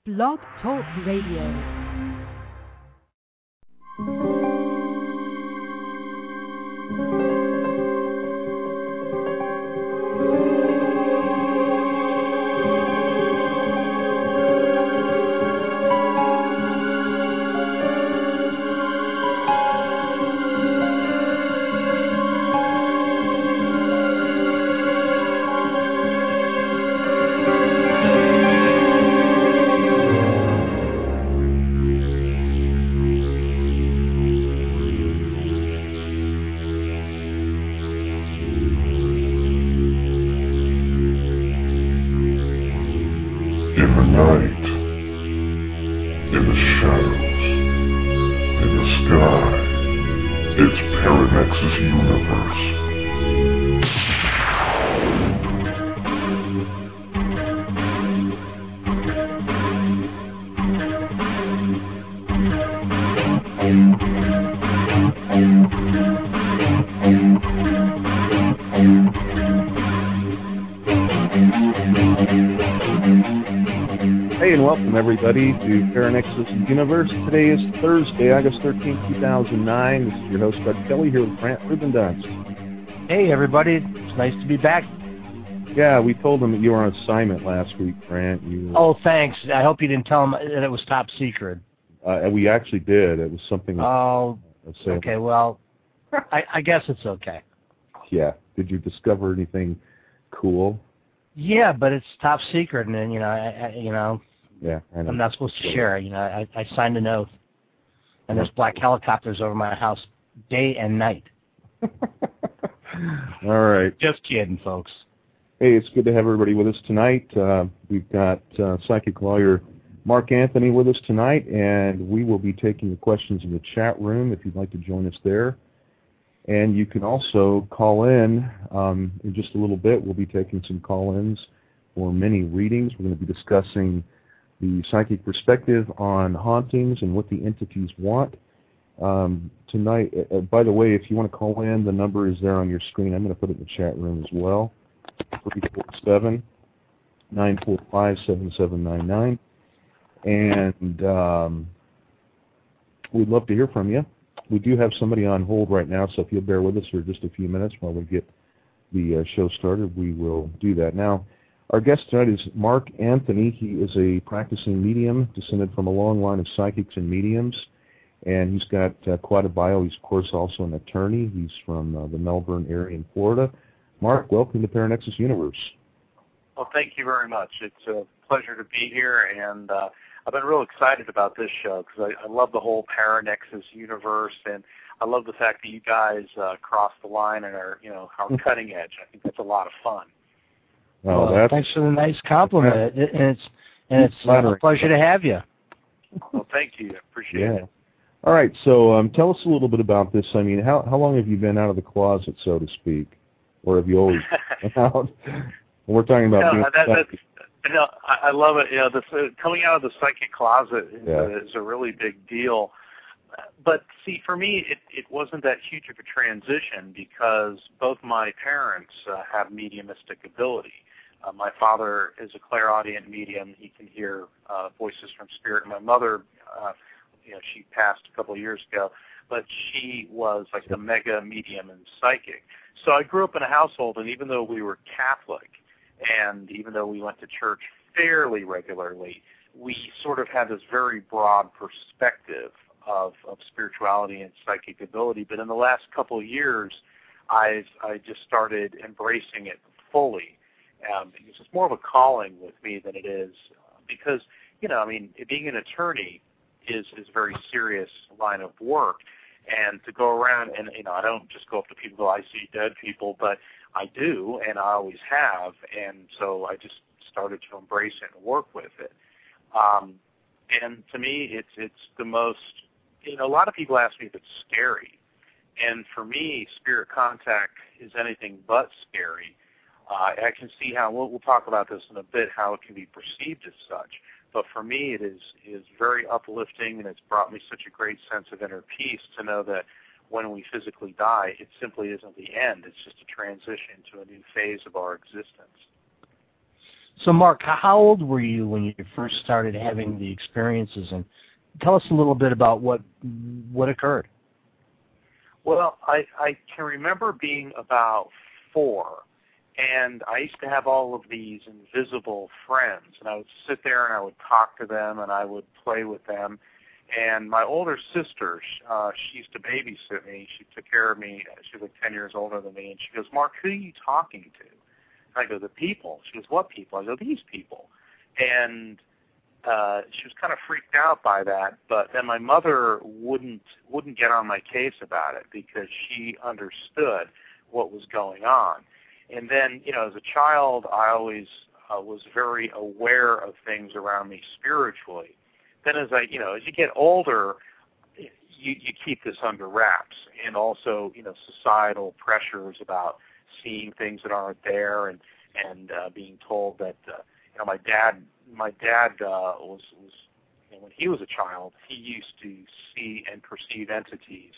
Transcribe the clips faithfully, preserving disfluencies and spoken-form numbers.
Blog Talk Radio. Everybody to Paranexus Universe. Today is Thursday, August thirteenth, two thousand nine. This is your host, Bud Kelly, here with Brant Rubendunst. Hey, everybody. It's nice to be back. Yeah, we told them that you were on assignment last week, Brant. You were... Oh, thanks. I hope you didn't tell them that it was top secret. Uh, we actually did. It was something... Oh, okay. Well, I, I guess it's okay. Yeah. Did you discover anything cool? Yeah, but it's top secret, and then, you know, I, I, you know... Yeah, I know. I'm not supposed to share it. You know, I, I signed an oath, and there's black helicopters over my house day and night. All right. Just kidding, folks. Hey, it's good to have everybody with us tonight. Uh, we've got uh, psychic lawyer Mark Anthony with us tonight, and we will be taking the questions in the chat room if you'd like to join us there. And you can also call in um, in just a little bit. We'll be taking some call-ins for many readings. We're going to be discussing the psychic perspective on hauntings and what the entities want. Um, tonight, uh, by the way, if you want to call in, the number is there on your screen. I'm going to put it in the chat room as well. three four seven, nine four five, seven seven nine nine. And um, we'd love to hear from you. We do have somebody on hold right now, so if you'll bear with us for just a few minutes while we get the uh, show started, we will do that. Now, our guest tonight is Mark Anthony. He is a practicing medium, descended from a long line of psychics and mediums, and he's got uh, quite a bio. He's, of course, also an attorney. He's from uh, the Melbourne area in Florida. Mark, welcome to Paranexus Universe. Well, thank you very much. It's a pleasure to be here, and uh, I've been real excited about this show because I, I love the whole Paranexus Universe, and I love the fact that you guys uh, cross the line and are, you know, are cutting edge. I think that's a lot of fun. Oh, well, thanks for the nice compliment, it, and it's and it's a pleasure to have you. Well, thank you. Appreciate yeah. it. All right, so um, tell us a little bit about this. I mean, how how long have you been out of the closet, so to speak, or have you always been out? We're talking about. No, that, that's, you know, I, I love it. You know, the, uh, coming out of the psychic closet is, yeah. a, is a really big deal. But see, for me, it, it wasn't that huge of a transition because both my parents uh, have mediumistic ability. Uh, my father is a clairaudient medium. He can hear uh, voices from spirit. My mother, uh, you know, she passed a couple of years ago, but she was like a mega medium and psychic. So I grew up in a household, and even though we were Catholic, and even though we went to church fairly regularly, we sort of had this very broad perspective of, of spirituality and psychic ability. But in the last couple of years, I've I just started embracing it fully. Um, because it's more of a calling with me than it is uh, because, you know, I mean, being an attorney is, is a very serious line of work. And to go around and, you know, I don't just go up to people and go, I see dead people, but I do, and I always have. And so I just started to embrace it and work with it. Um, and to me, it's it's the most, you know, a lot of people ask me if it's scary. And for me, spirit contact is anything but scary. Uh, I can see how, we'll, we'll talk about this in a bit, how it can be perceived as such. But for me, it is, is very uplifting, and it's brought me such a great sense of inner peace to know that when we physically die, it simply isn't the end. It's just a transition to a new phase of our existence. So, Mark, how old were you when you first started having the experiences? And tell us a little bit about what what occurred. Well, I, I can remember being about four, and I used to have all of these invisible friends, and I would sit there and I would talk to them and I would play with them. And my older sister, uh, she used to babysit me. She took care of me. She was like ten years older than me, and she goes, "Mark, who are you talking to?" I go, "The people." She goes, "What people?" I go, "These people." And uh, she was kind of freaked out by that, but then my mother wouldn't wouldn't get on my case about it because she understood what was going on. And then, you know, as a child, I always uh, was very aware of things around me spiritually. Then as I, you know, as you get older, you, you keep this under wraps, and also, you know, societal pressures about seeing things that aren't there, and and uh, being told that, uh, you know, my dad, my dad uh, was was, you know, when he was a child, he used to see and perceive entities,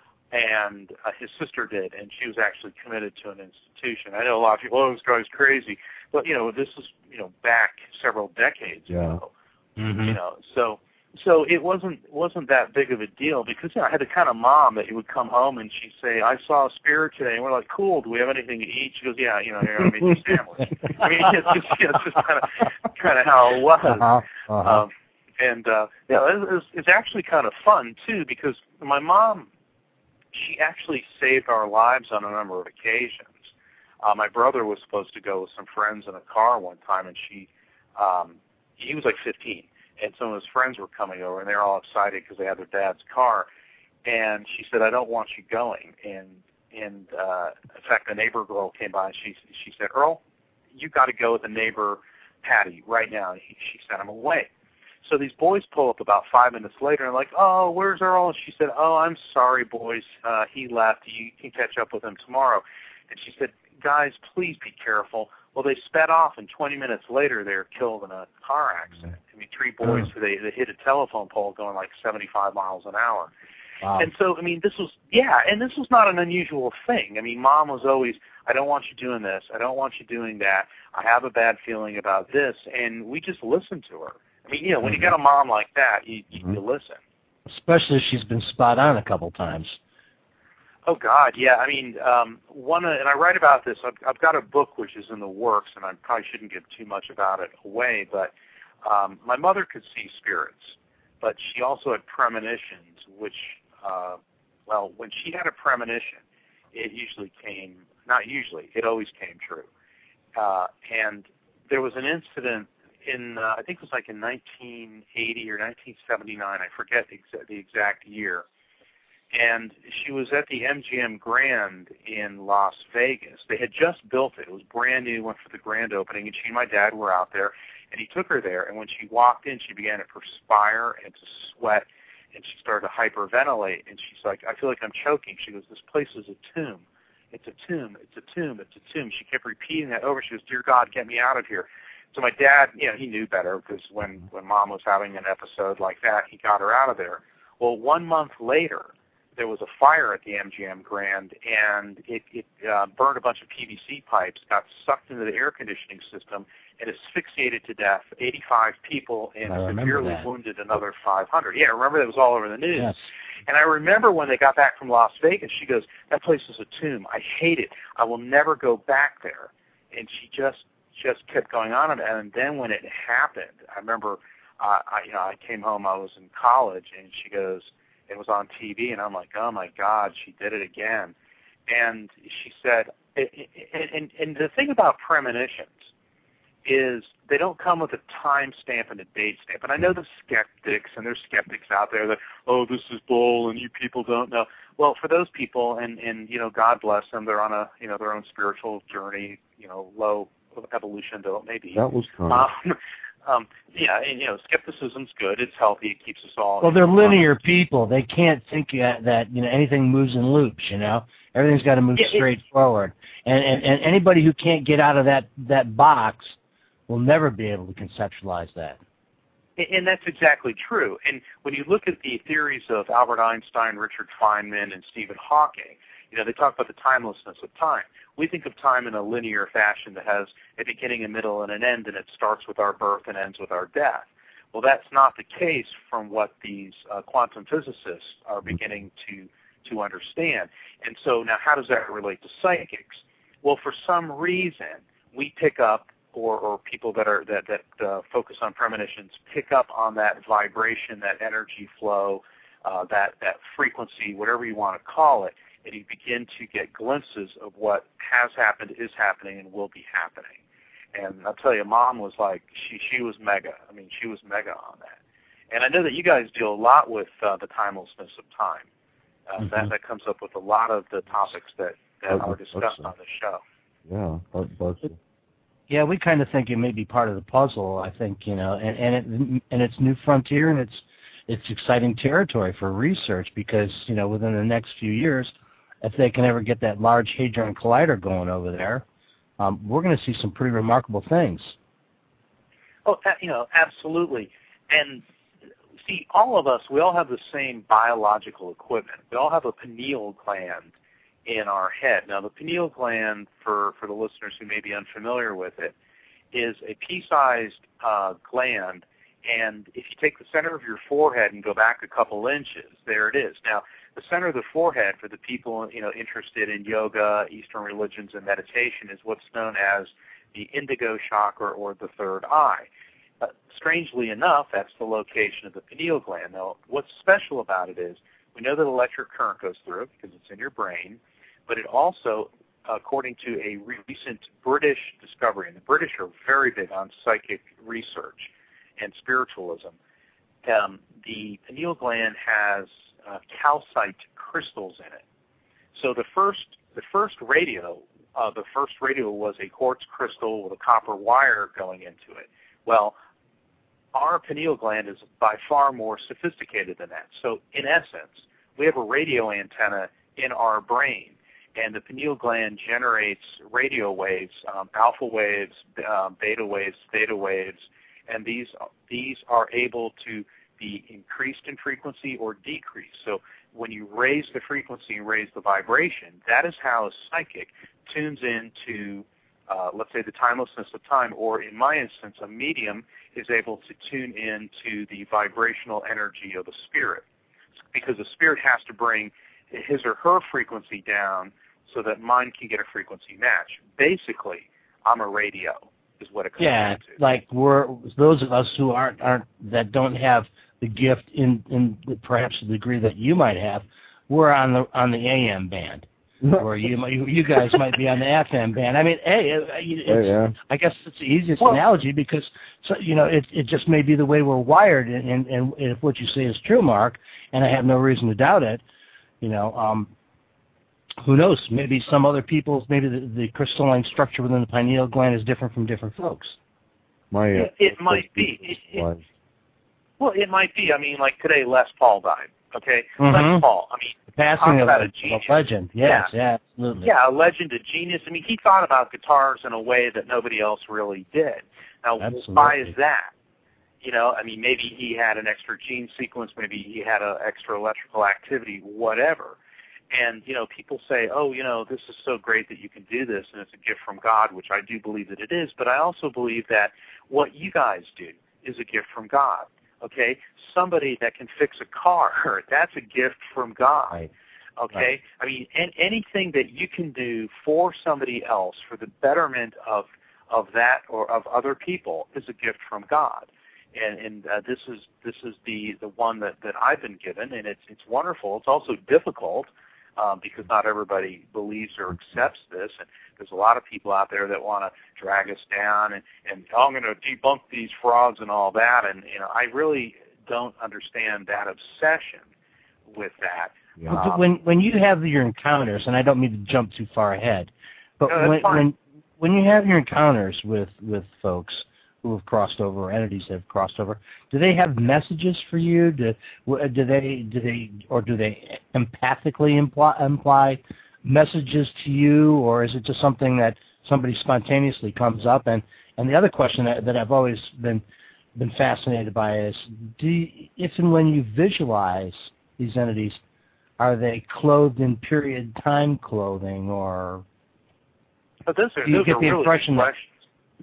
and uh, his sister did, and she was actually committed to an institution. I know a lot of people, oh, this guy's crazy, but you know, this is, you know, back several decades yeah. ago. Mm-hmm. You know, so so it wasn't wasn't that big of a deal because, you know, I had the kind of mom that you would come home and she'd say, "I saw a spirit today," and we're like, "Cool, do we have anything to eat?" She goes, "Yeah, you know, here, I made you a sandwich." I mean, it's just, you know, it's just kind of kind of how it was. Uh-huh. Uh-huh. Um, and uh, yeah, it was, it's actually kind of fun too because my mom, she actually saved our lives on a number of occasions. Uh, my brother was supposed to go with some friends in a car one time, and she. Um, He was like fifteen, and some of his friends were coming over, and they were all excited because they had their dad's car. And she said, "I don't want you going." And and uh, in fact, a neighbor girl came by, and she she said, "Earl, you got to go with the neighbor Patty right now." He, she sent him away. So these boys pull up about five minutes later and like, "Oh, where's Earl?" And she said, "Oh, I'm sorry, boys. Uh, he left. You can catch up with him tomorrow." And she said, "Guys, please be careful." Well, they sped off, and twenty minutes later, they were killed in a car accident. I mean, three boys, Mm. they, they hit a telephone pole going like seventy-five miles an hour. Wow. And so, I mean, this was, yeah, and this was not an unusual thing. I mean, Mom was always, "I don't want you doing this. I don't want you doing that. I have a bad feeling about this." And we just listened to her. I mean, you know, when Mm-hmm. you got a mom like that, you, you, Mm-hmm. you listen. Especially if she's been spot on a couple times. Oh God, yeah. I mean, um, one, and I write about this. I've, I've got a book which is in the works, and I probably shouldn't give too much about it away. But um, my mother could see spirits, but she also had premonitions. Which, uh, well, when she had a premonition, it usually came. Not usually, it always came true. Uh, and there was an incident in, uh, I think it was like in nineteen eighty or nineteen seventy-nine. I forget the exa- the exact year. And she was at the M G M Grand in Las Vegas. They had just built it. It was brand new, went for the grand opening, and she and my dad were out there, and he took her there. And when she walked in, she began to perspire and to sweat, and she started to hyperventilate. And she's like, "I feel like I'm choking." She goes, "This place is a tomb. It's a tomb. It's a tomb. It's a tomb." She kept repeating that over. She goes, "Dear God, get me out of here." So my dad, you know, he knew better because when, when Mom was having an episode like that, he got her out of there. Well, one month later, there was a fire at the M G M Grand, and it, it uh, burned a bunch of P V C pipes, got sucked into the air conditioning system, and asphyxiated to death eighty-five people and severely that. wounded another five hundred. Yeah, remember that was all over the news. Yes. And I remember when they got back from Las Vegas, she goes, "That place is a tomb. I hate it. I will never go back there." And she just just kept going on. And then when it happened, I remember, uh, I, you know, I came home. I was in college, and she goes, it was on T V, and I'm like, "Oh my God, she did it again." And she said, and, and, and the thing about premonitions is they don't come with a time stamp and a date stamp. And I know the skeptics, and there's skeptics out there that, "Oh, this is bull, and you people don't know." Well, for those people, and, and you know, God bless them, they're on a, you know, their own spiritual journey, you know, low evolution, though it may be. That was kind. Um, Um, yeah, and you know, skepticism's good. It's healthy. It keeps us all. Well, they're linear people. They can't think that, that you know anything moves in loops. You know, everything's got to move Yeah, it, straight forward. And, and and anybody who can't get out of that that box will never be able to conceptualize that. And that's exactly true. And when you look at the theories of Albert Einstein, Richard Feynman, and Stephen Hawking, You know, they talk about the timelessness of time. We think of time in a linear fashion that has a beginning, a middle, and an end, and it starts with our birth and ends with our death. Well, that's not the case from what these uh, quantum physicists are beginning to, to understand. And so now how does that relate to psychics? Well, for some reason, we pick up, or, or people that are that, that uh, focus on premonitions pick up on that vibration, that energy flow, uh, that, that frequency, whatever you want to call it, and you begin to get glimpses of what has happened, is happening, and will be happening. And I'll tell you, Mom was like, she she was mega. I mean, she was mega on that. And I know that you guys deal a lot with uh, the timelessness of time. Uh, mm-hmm. That that comes up with a lot of the topics that, that oh, are discussed so. on the show. Yeah, part, part so. Yeah, we kind of think it may be part of the puzzle. I think, you know, and and, it, and it's new frontier, and it's it's exciting territory for research because, you know, within the next few years, if they can ever get that Large Hadron Collider going over there, um, we're going to see some pretty remarkable things. Oh, you know, absolutely. And see, all of us, we all have the same biological equipment. We all have a pineal gland in our head. Now, the pineal gland, for, for the listeners who may be unfamiliar with it, is a pea-sized uh, gland, and if you take the center of your forehead and go back a couple inches, there it is. Now, the center of the forehead, for the people you know interested in yoga, Eastern religions, and meditation, is what's known as the indigo chakra, or the third eye. Uh, strangely enough, that's the location of the pineal gland. Now, what's special about it is we know that electric current goes through it because it's in your brain, but it also, according to a recent British discovery, and the British are very big on psychic research and spiritualism, um, the pineal gland has uh, calcite crystals in it. So the first, the first radio, uh, the first radio was a quartz crystal with a copper wire going into it. Well, our pineal gland is by far more sophisticated than that. So in essence, we have a radio antenna in our brain, and the pineal gland generates radio waves, um, alpha waves, um, beta waves, theta waves, and these these are able to be increased in frequency or decreased. So when you raise the frequency and raise the vibration, that is how a psychic tunes into, uh, let's say, the timelessness of time, or in my instance, a medium is able to tune into the vibrational energy of a spirit, because the spirit has to bring his or her frequency down so that mine can get a frequency match. Basically, I'm a radio, is what it comes yeah, down to. Like we're those of us who aren't aren't that don't have the gift in in the, perhaps the degree that you might have, we're on the on the A M band, or you you guys might be on the F M band. I mean, hey, it's, oh, yeah. I guess it's the easiest well, analogy because so, you know it it just may be the way we're wired, and, and and if what you say is true, Mark, and I have no reason to doubt it, you know. Um, Who knows? Maybe some other people's, maybe the, the crystalline structure within the pineal gland is different from different folks. My, uh, it, it might be. It, it, well, it might be. I mean, like today, Les Paul died. Okay, mm-hmm. Les Paul. I mean, the passing of about a, a, genius. a legend. Yes, yeah. yeah, absolutely. Yeah, a legend, a genius. I mean, he thought about guitars in a way that nobody else really did. Now, absolutely. why is that? You know, I mean, maybe he had an extra gene sequence. Maybe he had an extra electrical activity. Whatever. And, you know, people say, oh, you know, this is so great that you can do this, and it's a gift from God, which I do believe that it is. But I also believe that what you guys do is a gift from God, okay? Somebody that can fix a car, that's a gift from God, right. okay? Right. I mean, and anything that you can do for somebody else, for the betterment of of that or of other people, is a gift from God. And, and uh, this is this is the, the one that, that I've been given, and it's it's wonderful. It's also difficult. Um, because not everybody believes or accepts this, and there's a lot of people out there that want to drag us down, and, and oh, I'm going to debunk these frauds and all that, and you know, I really don't understand that obsession with that. Yeah. Um, when when you have your encounters, and I don't mean to jump too far ahead, but no, when, when when you have your encounters with, with folks who have crossed over, or entities that have crossed over, do they have messages for you? Do, do they, do they, or do they empathically imply, imply messages to you, or is it just something that somebody spontaneously comes up? And, and the other question that, that I've always been been fascinated by is, do you, if and when you visualize these entities, are they clothed in period time clothing, or But those are, do you those get are the really impression good that questions.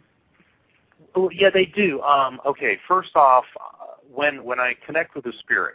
Well, yeah, they do. Um, okay, first off, uh, when when I connect with the spirit,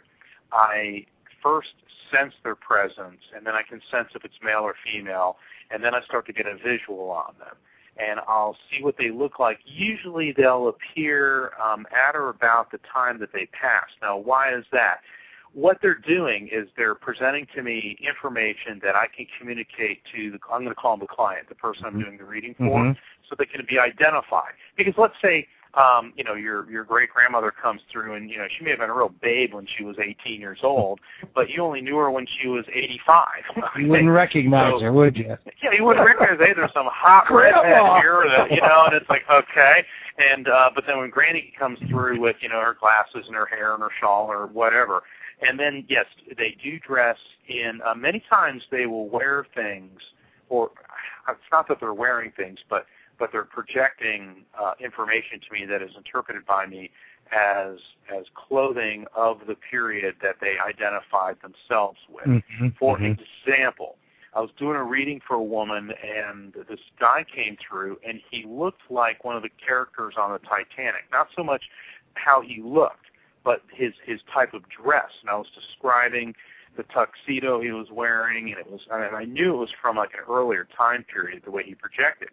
I first sense their presence, and then I can sense if it's male or female, and then I start to get a visual on them. And I'll see what they look like. Usually they'll appear um, at or about the time that they pass. Now, why is that? What they're doing is they're presenting to me information that I can communicate to the, I'm going to call them the client, the person I'm doing the reading for, mm-hmm. so they can be identified. Because let's say, um, you know, your your great grandmother comes through, and you know she may have been a real babe when she was eighteen years old, but you only knew her when she was eighty-five. You wouldn't recognize so, her, would you? Yeah, you wouldn't recognize. Hey, there's some hot redhead here, that, you know, and it's like okay. And uh, but then when Granny comes through with you know her glasses and her hair and her shawl or whatever. And then, yes, they do dress in, uh, many times they will wear things, or it's not that they're wearing things, but, but they're projecting uh, information to me that is interpreted by me as as clothing of the period that they identified themselves with. Mm-hmm. For mm-hmm. example, I was doing a reading for a woman, and this guy came through, and he looked like one of the characters on the Titanic. Not so much how he looked, but his his type of dress. And I was describing the tuxedo he was wearing, and it was, and I knew it was from like an earlier time period, the way he projected.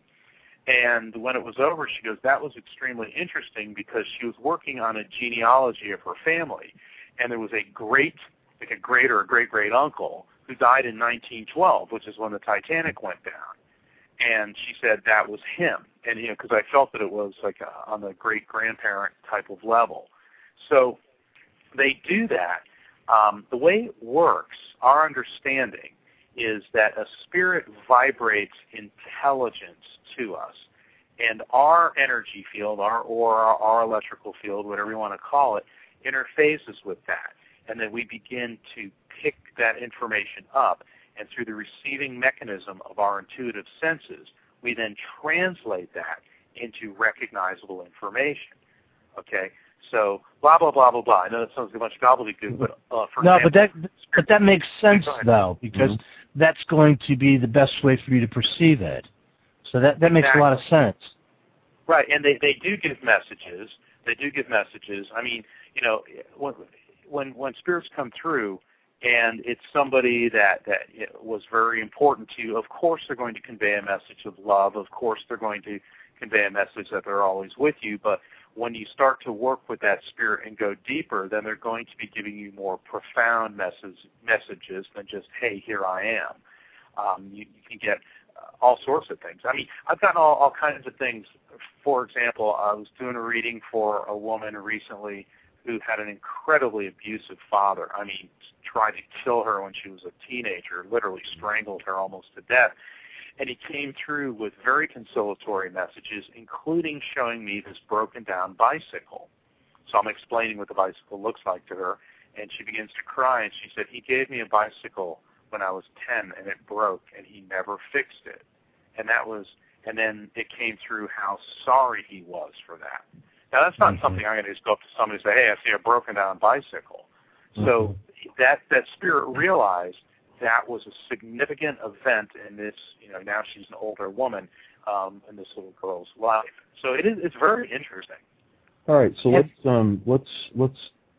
And when it was over, she goes, that was extremely interesting because she was working on a genealogy of her family, and there was a great, like a great or a great-great uncle who died in nineteen twelve, which is when the Titanic went down. And she said that was him, and you know, because I felt that it was like a, on the great-grandparent type of level. So they do that. Um, the way it works, our understanding, is that a spirit vibrates intelligence to us. And our energy field, our aura, our electrical field, whatever you want to call it, interfaces with that. And then we begin to pick that information up. And through the receiving mechanism of our intuitive senses, we then translate that into recognizable information. Okay? So blah blah blah blah blah. I know that sounds like a bunch of gobbledygook, but uh, for no, example, but that but that makes sense though, because mm-hmm. that's going to be the best way for you to perceive it. So that that makes exactly. a lot of sense. Right, and they they do give messages. They do give messages. I mean, you know, when when when spirits come through, and it's somebody that that was very important to you, of course they're going to convey a message of love. Of course they're going to convey a message that they're always with you, but when you start to work with that spirit and go deeper, then they're going to be giving you more profound message, messages than just, hey, here I am. Um, you, you can get uh, all sorts of things. I mean, I've gotten all, all kinds of things. For example, I was doing a reading for a woman recently who had an incredibly abusive father. I mean, tried to kill her when she was a teenager, literally strangled her almost to death. And he came through with very conciliatory messages, including showing me this broken down bicycle. So I'm explaining what the bicycle looks like to her, and she begins to cry, and she said, he gave me a bicycle when I was ten, and it broke, and he never fixed it. And that was, and then it came through how sorry he was for that. Now, that's not mm-hmm. something I'm going to just go up to somebody and say, hey, I see a broken down bicycle. Mm-hmm. So that, that spirit realized that was a significant event in this, you know, now she's an older woman, um, in this little girl's life. So it is, it's very interesting. All right, so let's, um, let's, let's,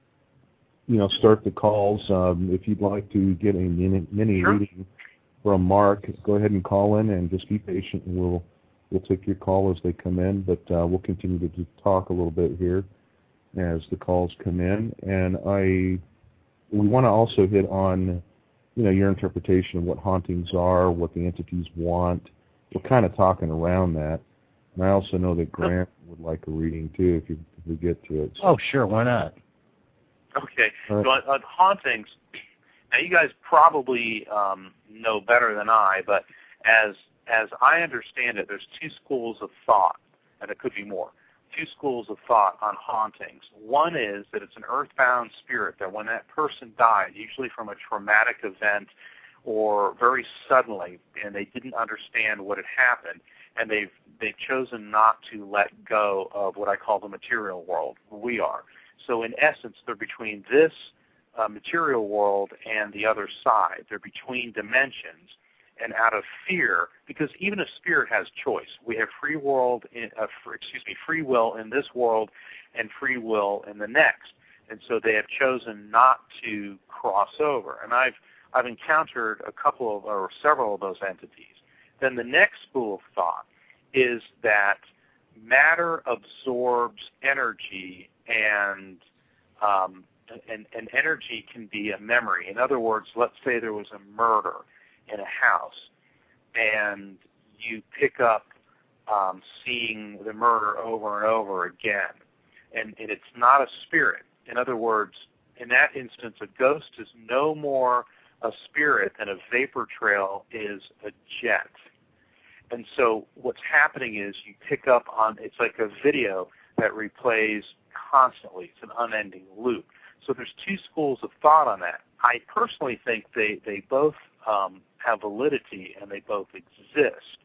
you know, start the calls. Um, if you'd like to get a mini, mini sure. reading from Mark, go ahead and call in and just be patient, and we'll, we'll take your call as they come in, but uh, we'll continue to, to talk a little bit here as the calls come in. And I, we want to also hit on, you know, your interpretation of what hauntings are, what the entities want. We're kind of talking around that. And I also know that Grant would like a reading, too, if, you, if we get to it. So. Oh, sure, why not? Okay. Right. So on, on hauntings, now you guys probably um, know better than I, but as as I understand it, there's two schools of thought, and it could be more. Two schools of thought on hauntings. One is that it's an earthbound spirit, that when that person died, usually from a traumatic event or very suddenly, and they didn't understand what had happened, and they've they've chosen not to let go of what I call the material world, where we are. So in essence, they're between this uh, material world and the other side. They're between dimensions. And out of fear, because even a spirit has choice. We have free world, in, uh, free, excuse me, free will in this world, and free will in the next. And so they have chosen not to cross over. And I've I've encountered a couple of or several of those entities. Then the next school of thought is that matter absorbs energy, and um, and, and energy can be a memory. In other words, let's say there was a murder in a house, and you pick up um, seeing the murder over and over again, and, and it's not a spirit. In other words, in that instance, a ghost is no more a spirit than a vapor trail is a jet. And so what's happening is you pick up on, it's like a video that replays constantly. It's an unending loop. So there's two schools of thought on that. I personally think they, they both um, have validity and they both exist.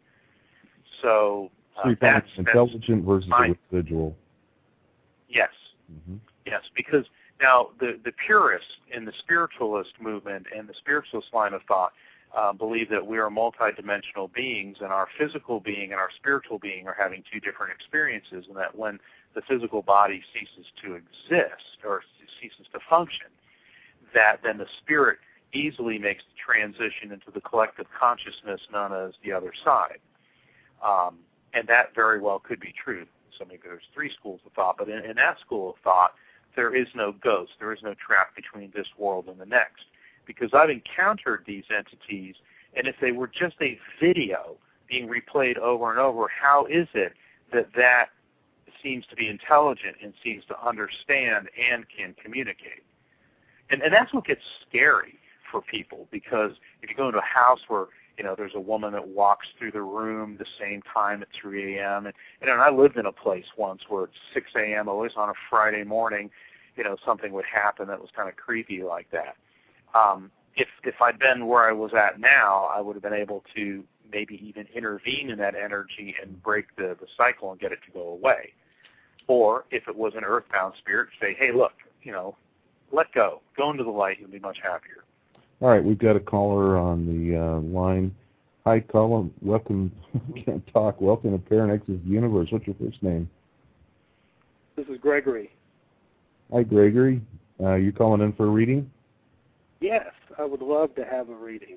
So, uh, so that's intelligent versus my, residual. Yes. Mm-hmm. Yes, because now the, the purists in the spiritualist movement and the spiritualist line of thought uh, believe that we are multidimensional beings, and our physical being and our spiritual being are having two different experiences, and that when the physical body ceases to exist or ceases to function, that then the spirit easily makes the transition into the collective consciousness known as the other side. Um, and that very well could be true. So maybe there's three schools of thought, but in, in that school of thought, there is no ghost. There is no trap between this world and the next. Because I've encountered these entities, and if they were just a video being replayed over and over, how is it that that seems to be intelligent and seems to understand and can communicate? And, and that's what gets scary for people, because if you go into a house where, you know, there's a woman that walks through the room the same time at three a.m., and, and I lived in a place once where at six a.m., always on a Friday morning, you know, something would happen that was kind of creepy like that. Um, if if I'd been where I was at now, I would have been able to maybe even intervene in that energy and break the, the cycle and get it to go away. Or if it was an earthbound spirit, say, hey, look, you know, let go. Go into the light. You'll be much happier. All right, we've got a caller on the uh, line. Hi, caller. Welcome. Can't talk. Welcome to Paranexus Universe. What's your first name? This is Gregory. Hi, Gregory. Uh, you calling in for a reading? Yes, I would love to have a reading.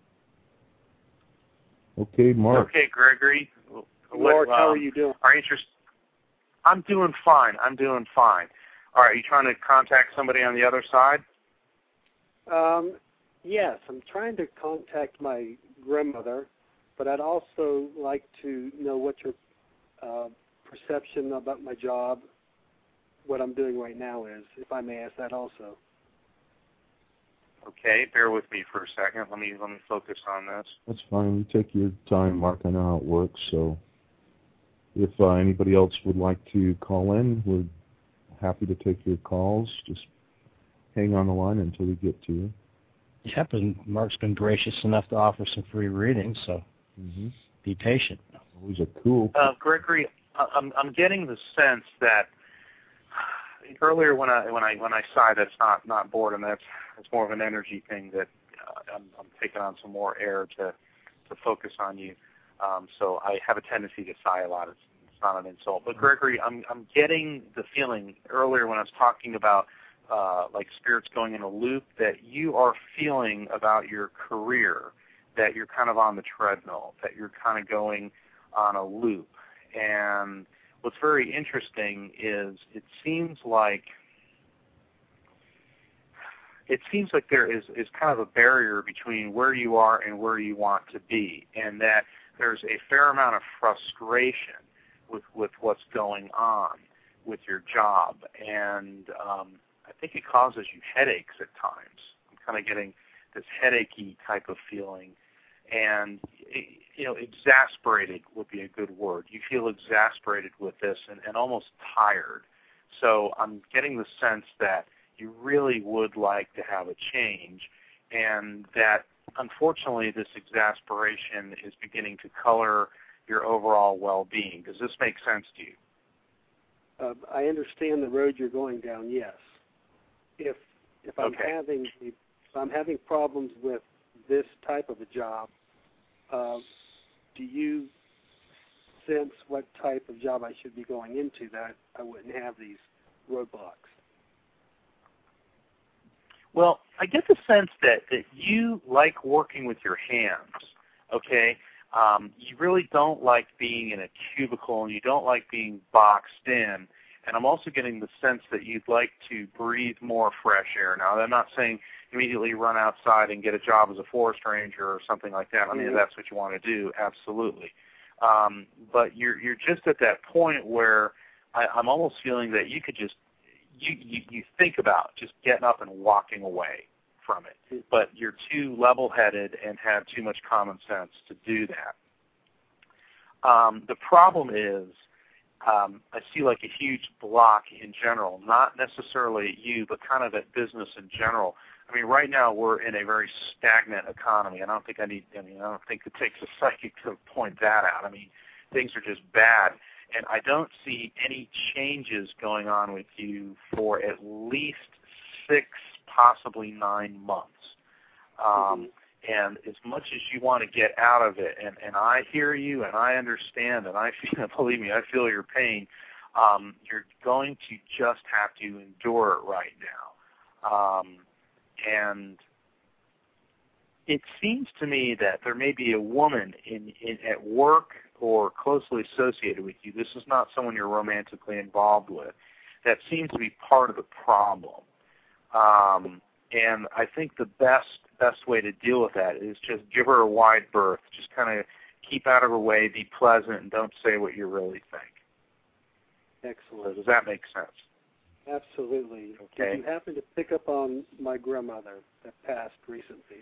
Okay, Mark. Okay, Gregory. Mark, what, how um, are you doing? Are you interested? I'm doing fine. I'm doing fine. All right, are you trying to contact somebody on the other side? Um, yes, I'm trying to contact my grandmother, but I'd also like to know what your uh, perception about my job, what I'm doing right now is, if I may ask that also. Okay, bear with me for a second. Let me let me focus on this. That's fine. You take your time, Mark. I know how it works. So if uh, anybody else would like to call in, we're happy to take your calls. Just hang on the line until we get to you. Yep, and Mark's been gracious enough to offer some free readings, so mm-hmm. be patient. Always a cool. Uh, Gregory, I'm I'm getting the sense that earlier when I when I when I sigh, that's not not boredom. That's it's more of an energy thing that uh, I'm, I'm taking on some more air to to focus on you. Um, so I have a tendency to sigh a lot. It's, it's not an insult, but Gregory, I'm I'm getting the feeling earlier when I was talking about uh, like spirits going in a loop that you are feeling about your career, that you're kind of on the treadmill, that you're kind of going on a loop. And what's very interesting is it seems like it seems like there is, is kind of a barrier between where you are and where you want to be, and that there's a fair amount of frustration with, with what's going on with your job. And um, I think it causes you headaches at times. I'm kind of getting this headachy type of feeling. And, you know, exasperated would be a good word. You feel exasperated with this and, and almost tired. So I'm getting the sense that you really would like to have a change, and that, unfortunately, this exasperation is beginning to color your overall well-being. Does this make sense to you? Uh, I understand the road you're going down, yes. If if if I'm Okay. having if I'm having problems with this type of a job, uh, do you sense what type of job I should be going into that I wouldn't have these roadblocks? Well, I get the sense that, that you like working with your hands, okay? Um, you really don't like being in a cubicle, and you don't like being boxed in. And I'm also getting the sense that you'd like to breathe more fresh air. Now, I'm not saying immediately run outside and get a job as a forest ranger or something like that. I mean, Mm-hmm. if that's what you want to do, absolutely. Um, but you're you're just at that point where I, I'm almost feeling that you could just you, you you think about just getting up and walking away from it. But you're too level-headed and have too much common sense to do that. Um, the problem is, um, I see like a huge block in general, not necessarily at you, but kind of at business in general. I mean, right now we're in a very stagnant economy. I don't think I need. I mean, I don't think it takes a psychic to point that out. I mean, things are just bad, and I don't see any changes going on with you for at least six, possibly nine months. Um, Mm-hmm. And as much as you want to get out of it, and, and I hear you, and I understand, and I feel, believe me, I feel your pain. Um, you're going to just have to endure it right now. Um, And it seems to me that there may be a woman in, in at work or closely associated with you. This is not someone you're romantically involved with. That seems to be part of the problem. Um, and I think the best best way to deal with that is just give her a wide berth. Just kind of keep out of her way, be pleasant, and don't say what you really think. Excellent. Does that make sense? Absolutely. Okay. Did you happen to pick up on my grandmother that passed recently?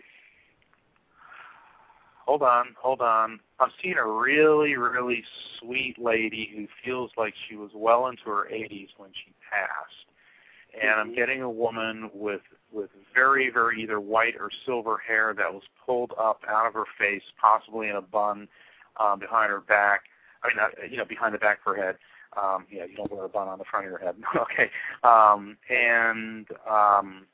Hold on, hold on. I'm seeing a really, really sweet lady who feels like she was well into her eighties when she passed. And I'm Mhm. getting a woman with with very, very either white or silver hair that was pulled up out of her face, possibly in a bun um, behind her back. I mean, not, you know, behind the back of her head. Um, yeah, you don't wear a bun on the front of your head. Okay. Um, and um,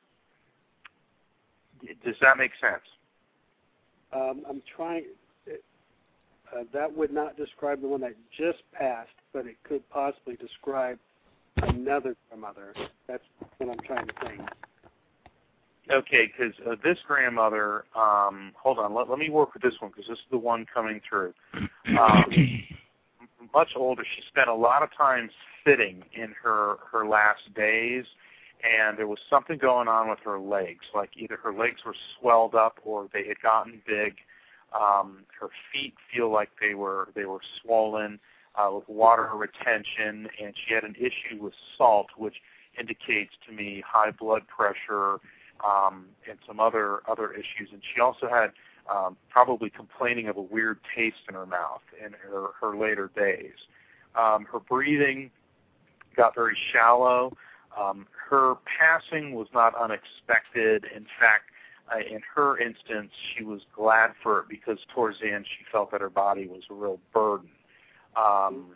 does that make sense? Um, I'm trying. Uh, that would not describe the one that just passed, but it could possibly describe another grandmother. That's what I'm trying to think. Okay, because uh, this grandmother, um, hold on, let, let me work with this one because this is the one coming through. Um, much older, she spent a lot of time sitting in her, her last days, and there was something going on with her legs, like either her legs were swelled up or they had gotten big. Um, her feet feel like they were they were swollen uh, with water retention, and she had an issue with salt, which indicates to me high blood pressure um, and some other other issues. And she also had um, probably complaining of a weird taste in her mouth in her, her later days. Um, her breathing got very shallow. Um, her passing was not unexpected. In fact, uh, in her instance, she was glad for it because towards the end she felt that her body was a real burden. Um,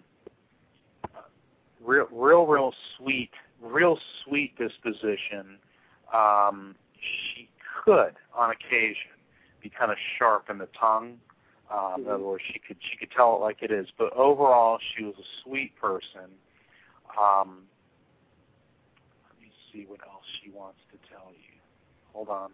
real, real, real sweet, real sweet disposition. Um, she could, on occasion, be kind of sharp in the tongue. Um, in other words, she could she could tell it like it is. But overall, she was a sweet person. Um, let me see what else she wants to tell you. Hold on.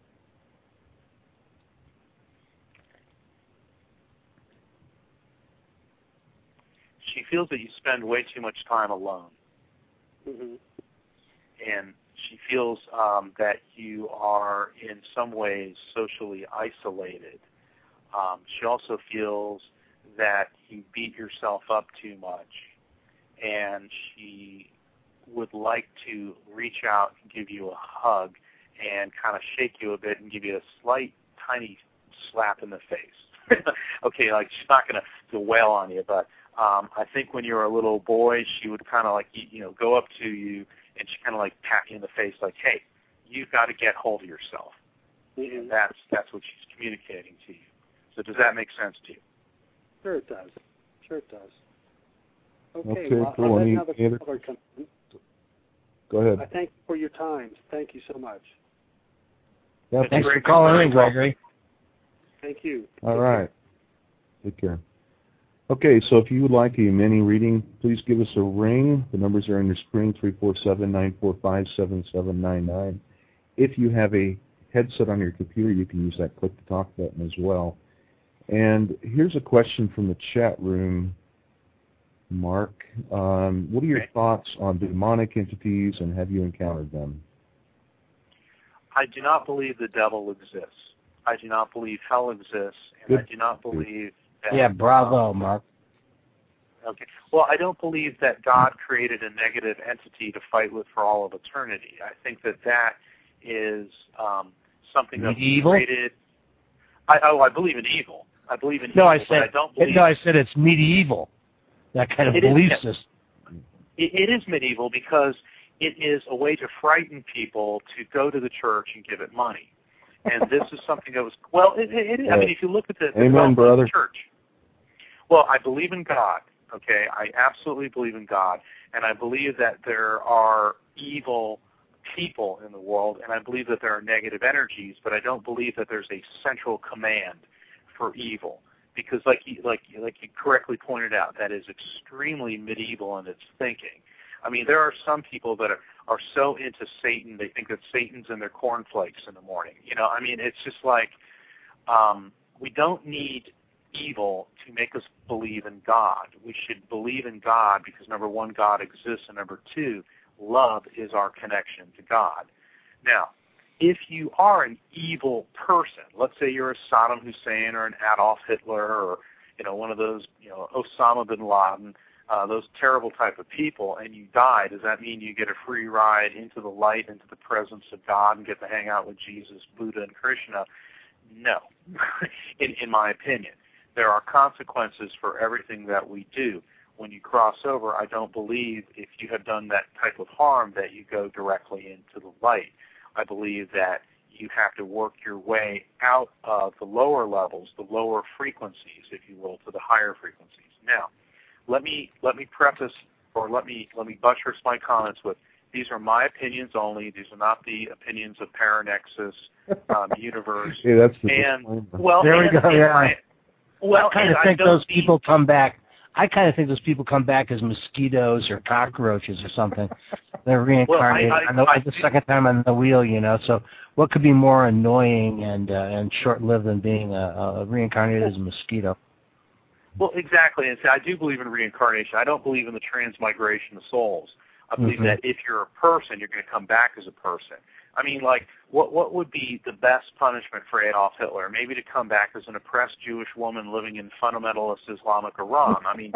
She feels that you spend way too much time alone. Mm-hmm. And she feels um, that you are in some ways socially isolated. Um, she also feels that you beat yourself up too much, and she would like to reach out and give you a hug and kind of shake you a bit and give you a slight, tiny slap in the face. Okay, like she's not going to wail on you, but um, I think when you were a little boy, she would kind of like, you know, go up to you and she kind of like pat you in the face like, hey, you've got to get hold of yourself. Mm-hmm. And that's that's what she's communicating to you. So does that make sense to you? Sure it does. Sure it does. Okay, Okay, well, cool. I'll let Any- another any other- caller come in. Go ahead. I thank you for your time. Thank you so much. Yeah, Thanks for calling in, Gregory. Thank you. All right. Take care. Okay, so if you would like a mini reading, please give us a ring. The numbers are on your screen, three four seven, nine four five, seven seven nine nine. If you have a headset on your computer, you can use that click to talk button as well. And here's a question from the chat room, Mark. Um, what are your thoughts on demonic entities, and have you encountered them? I do not believe the devil exists. I do not believe hell exists, and Good. I do not believe that... Yeah, bravo, Mark. Okay. Well, I don't believe that God created a negative entity to fight with for all of eternity. I think that that is um, something that was Evil? created... I, oh, I believe in evil. I believe in No, evil, I said, but I don't believe... no, I said it's medieval, that kind of It belief is, system. It, it is medieval because it is a way to frighten people to go to the church and give it money. And this is something that was, well, it, it, it, I mean, if you look at the, the Amen, brother. church, well, I believe in God, okay? I absolutely believe in God, and I believe that there are evil people in the world, and I believe that there are negative energies, but I don't believe that there's a central command for evil. Because like you, like, like you correctly pointed out, that is extremely medieval in its thinking. I mean, there are some people that are, are so into Satan, they think that Satan's in their cornflakes in the morning. You know, I mean, it's just like um, we don't need evil to make us believe in God. We should believe in God because, number one, God exists, and number two, love is our connection to God. Now, if you are an evil person, let's say you're a Saddam Hussein or an Adolf Hitler or, you know, one of those, you know, Osama bin Laden, uh, those terrible type of people, and you die, does that mean you get a free ride into the light, into the presence of God, and get to hang out with Jesus, Buddha, and Krishna? No, in, in my opinion. There are consequences for everything that we do. When you cross over, I don't believe if you have done that type of harm that you go directly into the light. I believe that you have to work your way out of the lower levels, the lower frequencies, if you will, to the higher frequencies. Now, let me let me preface or let me let me buttress my comments with these are my opinions only. These are not the opinions of Paranexus um, Universe. Yeah, that's the and well, there we and, go. and Yeah. my, well, I kind of and think I those mean, people come back. I kind of think those people come back as mosquitoes or cockroaches or something. They're reincarnated. Well, I, I, I know I, it's the second time on the wheel, you know. So what could be more annoying and uh, and short-lived than being a, a reincarnated as a mosquito? Well, exactly. And see, I do believe in reincarnation. I don't believe in the transmigration of souls. I believe Mm-hmm. that if you're a person, you're going to come back as a person. I mean, like, what what would be the best punishment for Adolf Hitler? Maybe to come back as an oppressed Jewish woman living in fundamentalist Islamic Iran. I mean,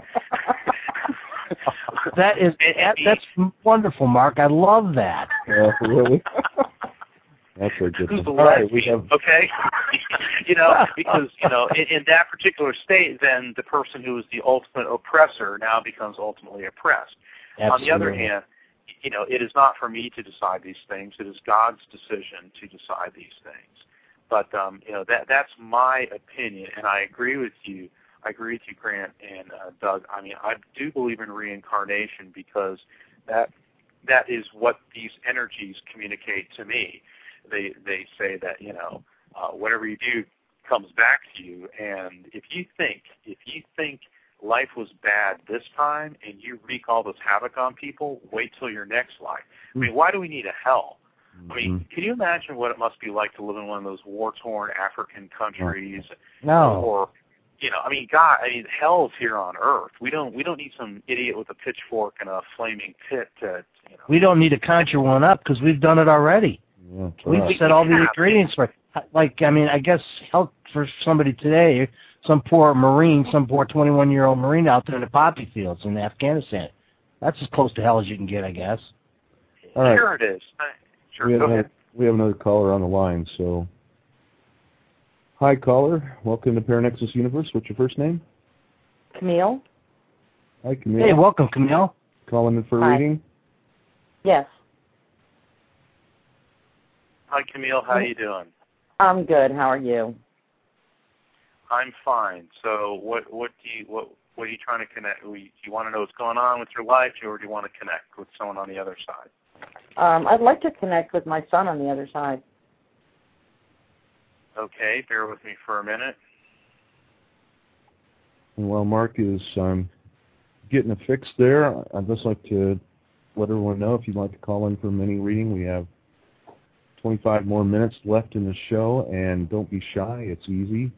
that is that, that's wonderful, Mark. I love that. Yeah, really? That's a good who's the one. All right, we lesbian, have... okay? You know, because, you know, in, in that particular state, then the person who is the ultimate oppressor now becomes ultimately oppressed. Absolutely. On the other hand, you know, it is not for me to decide these things. It is God's decision to decide these things. But, um, you know, that that's my opinion, and I agree with you. I agree with you, Grant and uh, Doug. I mean, I do believe in reincarnation because that that is what these energies communicate to me. They they say that, you know, uh, whatever you do comes back to you, and if you think if you think life was bad this time and you wreak all this havoc on people, wait till your next life. I mean, why do we need a hell? I mean, can you imagine what it must be like to live in one of those war-torn African countries? No. Or, you know, I mean, God, I mean, hell's here on Earth. We don't we don't need some idiot with a pitchfork and a flaming pit to, you know. We don't need to conjure one up because we've done it already. Yeah, We've right. said all the Yeah. ingredients for it. Like, I mean, I guess help for somebody today, some poor Marine, some poor twenty-one-year-old Marine out there in the poppy fields in Afghanistan. That's as close to hell as you can get, I guess. All right. Sure it is. Uh, Sure, We have, go another, ahead. we have another caller on the line, so... Hi, caller. Welcome to Paranexus Universe. What's your first name? Camille? Hi, Camille. Hey, welcome, Camille. Calling in for a Hi. reading? Yes. Hi, Camille. How you doing? I'm good. How are you? I'm fine. So, what what do you what what are you trying to connect? Do you want to know what's going on with your life, or do you want to connect with someone on the other side? Um, I'd like to connect with my son on the other side. Okay, bear with me for a minute. And while Mark is um, getting a fix there, I'd just like to let everyone know if you'd like to call in for a mini reading, we have twenty-five more minutes left in the show, and don't be shy, it's easy.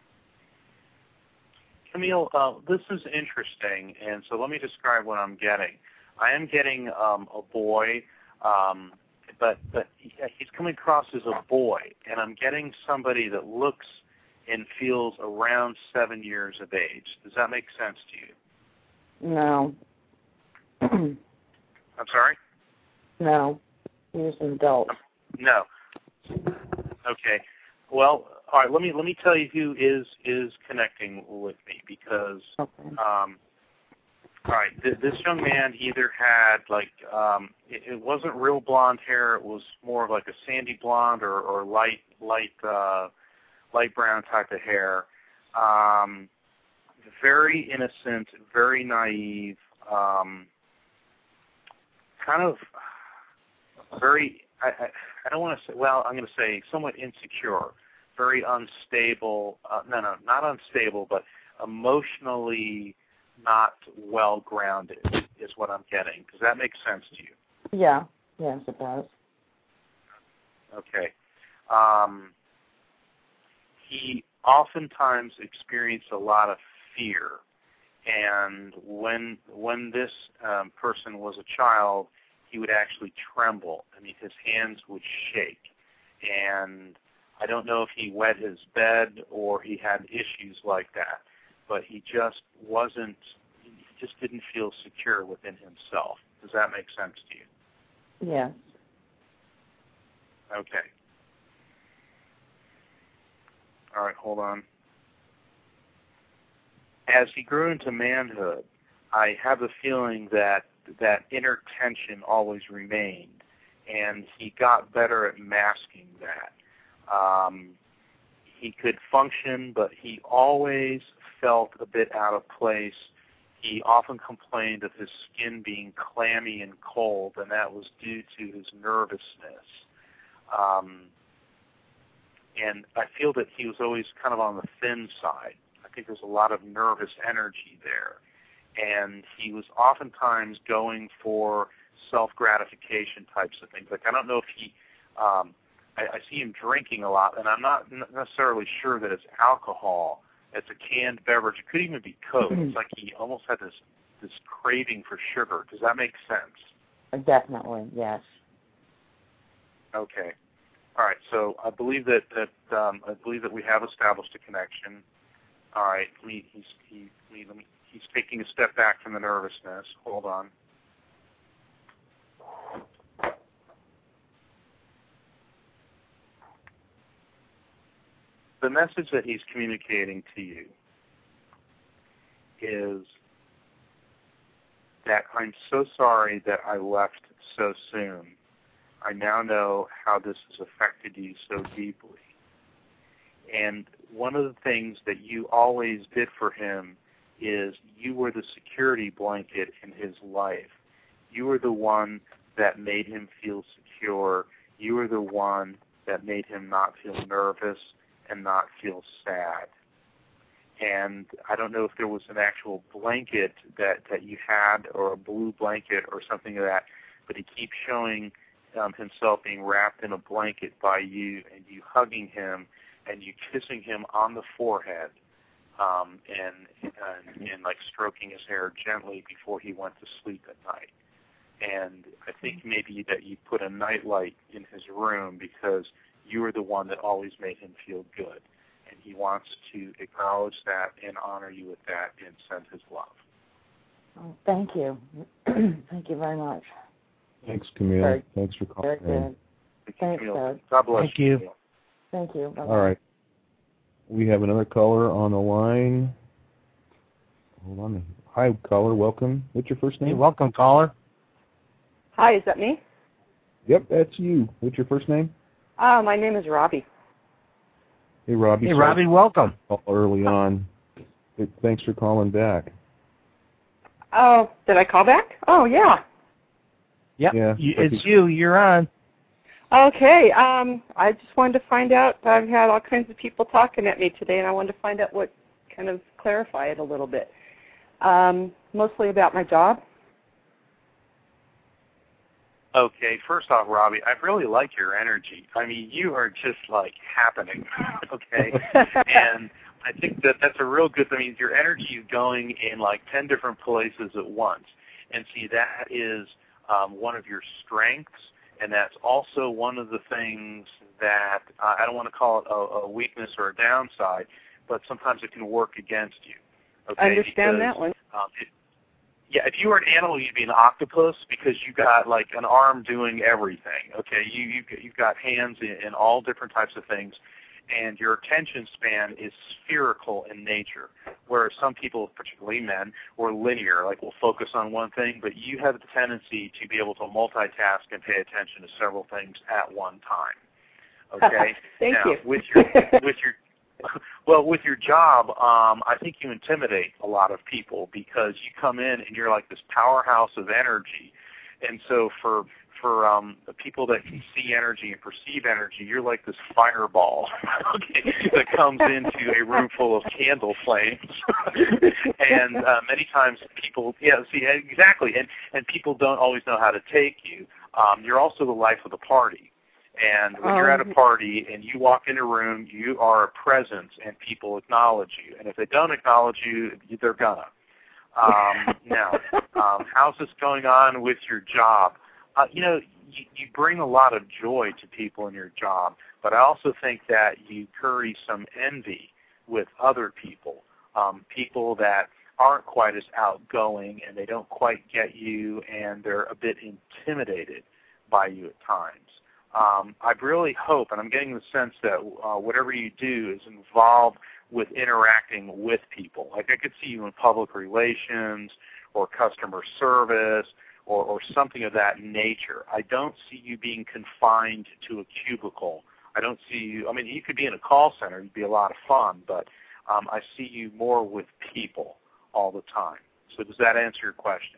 Camille, uh, this is interesting, and so let me describe what I'm getting. I am getting um, a boy, um, but, but he's coming across as a boy, and I'm getting somebody that looks and feels around seven years of age. Does that make sense to you? No. I'm sorry? No. He's an adult. No. Okay. Well, all right. Let me let me tell you who is is connecting with me because, Okay. um, all right, th- this young man either had like um, it, it wasn't real blonde hair. It was more of like a sandy blonde or, or light light uh, light brown type of hair. Um, very innocent, very naive. Um, kind of very. I, I, I don't want to say. Well, I'm going to say somewhat insecure. Very unstable. Uh, no, no, not unstable, but emotionally not well grounded is what I'm getting. Does that make sense to you? Yeah. Yes, it does. Okay. Um, he oftentimes experienced a lot of fear, and when when this um, person was a child, he would actually tremble. I mean, his hands would shake, and I don't know if he wet his bed or he had issues like that, but he just wasn't, he just didn't feel secure within himself. Does that make sense to you? Yes. Okay. All right, hold on. As he grew into manhood, I have a feeling that that inner tension always remained, and he got better at masking that. Um, he could function, but he always felt a bit out of place. He often complained of his skin being clammy and cold, and that was due to his nervousness. Um, and I feel that he was always kind of on the thin side. I think there's a lot of nervous energy there. And he was oftentimes going for self-gratification types of things. Like, I don't know if he, um, I, I see him drinking a lot, and I'm not necessarily sure that it's alcohol. It's a canned beverage. It could even be Coke. It's like he almost had this, this craving for sugar. Does that make sense? Definitely, yes. Okay. All right. So I believe that, that um, I believe that we have established a connection. All right. Let me, he's, he, let me, let me, he's taking a step back from the nervousness. Hold on. The message that he's communicating to you is that I'm so sorry that I left so soon. I now know how this has affected you so deeply. And one of the things that you always did for him is you were the security blanket in his life. You were the one that made him feel secure. You were the one that made him not feel nervous and not feel sad. And I don't know if there was an actual blanket that, that you had or a blue blanket or something like that, but he keeps showing um, himself being wrapped in a blanket by you and you hugging him and you kissing him on the forehead um, and, and, and like stroking his hair gently before he went to sleep at night. And I think maybe that you put a nightlight in his room because you were the one that always made him feel good. And he wants to acknowledge that and honor you with that and send his love. Oh, thank you. Thank you very much. Thanks, Camille. Very, Thanks for calling very in. good. Thanks, Doug. God bless Thank you. Camille. Thank you. Bye-bye. All right. We have another caller on the line. Hold on. Hi, caller. Welcome. What's your first name? Hey, welcome, caller. Hi, is that me? Yep, that's you. What's your first name? Uh, my name is Robbie. Hey, Robbie. Hey, Sorry Robbie, welcome. to call early on. Hey, thanks for calling back. Oh, did I call back? Oh, yeah. Yep, Yeah, you, I it's think- you. You're on. Okay. Um, I just wanted to find out. I've had all kinds of people talking at me today, and I wanted to find out what kind of clarify it a little bit. Um, mostly about my job. Okay, first off, Robbie, I really like your energy. I mean, you are just like happening, okay? And I think that that's a real good thing. I mean, your energy is going in like ten different places at once. And see, that is um, one of your strengths, and that's also one of the things that, uh, I don't want to call it a, a weakness or a downside, but sometimes it can work against you. Okay? I understand because, that one. Um, it, Yeah, if you were an animal, you'd be an octopus because you got like an arm doing everything. Okay, you you you've got hands in, in all different types of things, and your attention span is spherical in nature. Whereas some people, particularly men, were linear, like will focus on one thing, but you have the tendency to be able to multitask and pay attention to several things at one time. Okay, Thank now, you. with your with your Well, with your job, um, I think you intimidate a lot of people because you come in and you're like this powerhouse of energy. And so for for um, the people that can see energy and perceive energy, you're like this fireball okay, that comes into a room full of candle flames. and uh, many times people, yeah, see, exactly, and, and people don't always know how to take you. Um, you're also the life of the party. And when you're at a party and you walk in a room, you are a presence and people acknowledge you. And if they don't acknowledge you, they're gonna. Um, now, um, how's this going on with your job? Uh, you know, you, you bring a lot of joy to people in your job, but I also think that you curry some envy with other people, um, people that aren't quite as outgoing and they don't quite get you and they're a bit intimidated by you at times. Um, I really hope, and I'm getting the sense that uh, whatever you do is involved with interacting with people. Like I could see you in public relations or customer service or, or something of that nature. I don't see you being confined to a cubicle. I don't see you, I mean, you could be in a call center. It'd be a lot of fun, but um, I see you more with people all the time. So does that answer your question?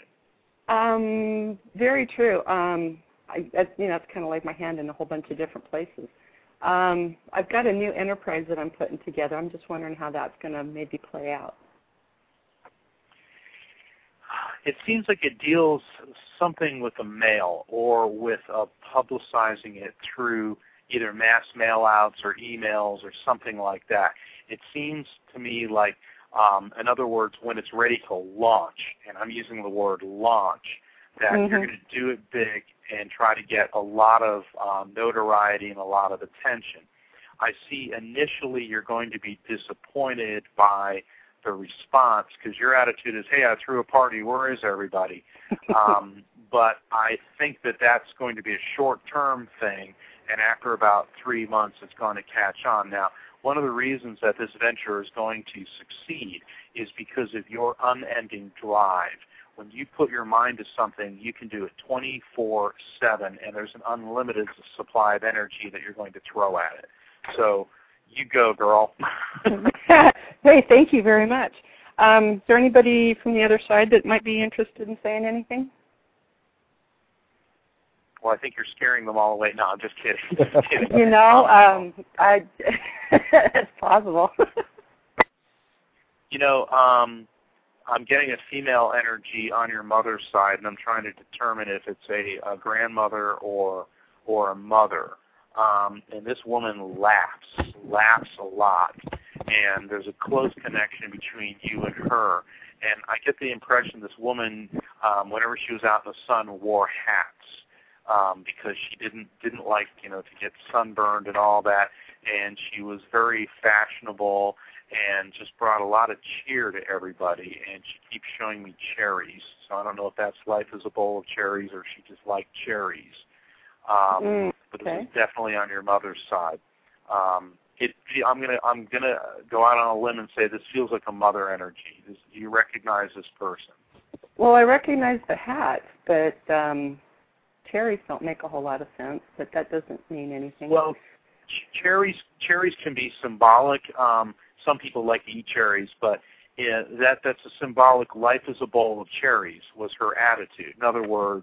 Um, very true. Um, I, I, you know, it's kind of like my hand in a whole bunch of different places. Um, I've got a new enterprise that I'm putting together. I'm just wondering how that's going to maybe play out. It seems like it deals something with the mail or with uh, publicizing it through either mass mail-outs or emails or something like that. It seems to me like, um, in other words, when it's ready to launch, and I'm using the word launch, that mm-hmm. you're going to do it big and try to get a lot of um, notoriety and a lot of attention. I see initially you're going to be disappointed by the response because your attitude is, hey, I threw a party, where is everybody? um, but I think that that's going to be a short-term thing, and after about three months it's going to catch on. Now, one of the reasons that this venture is going to succeed is because of your unending drive. When you put your mind to something, you can do it twenty-four seven, and there's an unlimited supply of energy that you're going to throw at it. So you go, girl. Hey, thank you very much. Um, is there anybody from the other side that might be interested in saying anything? Well, I think you're scaring them all away. No, I'm just kidding. Just kidding. You know, um, I it's possible. You know, um, I'm getting a female energy on your mother's side, and I'm trying to determine if it's a, a grandmother or or a mother. Um, and this woman laughs, laughs a lot, and there's a close connection between you and her. And I get the impression this woman, um, whenever she was out in the sun, wore hats um, because she didn't didn't like, you know, to get sunburned and all that. And she was very fashionable and just brought a lot of cheer to everybody. And she keeps showing me cherries. So I don't know if that's life as a bowl of cherries or she just liked cherries. Um, mm, but okay. This is definitely on your mother's side. Um, it, I'm gonna I'm gonna go out on a limb and say this feels like a mother energy. This, do you recognize this person? Well, I recognize the hat, but um, cherries don't make a whole lot of sense. But that doesn't mean anything. Well, ch- cherries cherries can be symbolic. Um, some people like to eat cherries, but uh, that that's a symbolic. Life is a bowl of cherries was her attitude. In other words,